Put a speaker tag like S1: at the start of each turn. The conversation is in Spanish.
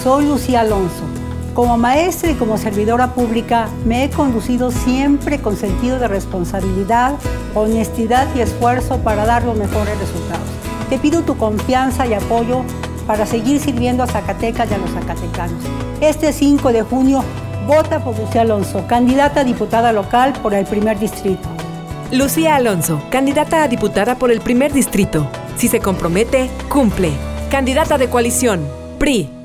S1: Soy Lucía Alonso. Como maestra y como servidora pública me he conducido siempre con sentido de responsabilidad, honestidad y esfuerzo para dar los mejores resultados. Te pido tu confianza y apoyo para seguir sirviendo a Zacatecas y a los zacatecanos. Este 5 de junio, vota por Lucía Alonso, candidata a diputada local por el primer distrito.
S2: Lucía Alonso, candidata a diputada por el primer distrito. Si se compromete, cumple. Candidata de coalición, PRI.